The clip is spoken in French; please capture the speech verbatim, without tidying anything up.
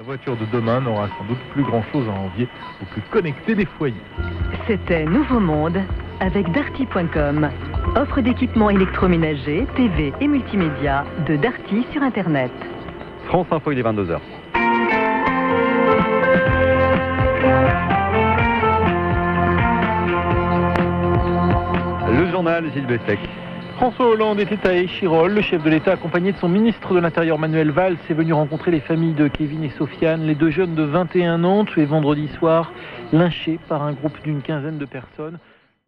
La voiture de demain n'aura sans doute plus grand-chose à envier au plus connecté des foyers. C'était Nouveau Monde avec Darty point com. Offre d'équipements électroménagers, T V et multimédia de Darty sur Internet. France Info, il est vingt-deux heures. Le journal Gilles Bessec. François Hollande était à Échirolles. Le chef de l'État, accompagné de son ministre de l'Intérieur Manuel Valls, est venu rencontrer les familles de Kevin et Sofiane, les deux jeunes de vingt et un ans, tués vendredi soir, lynchés par un groupe d'une quinzaine de personnes.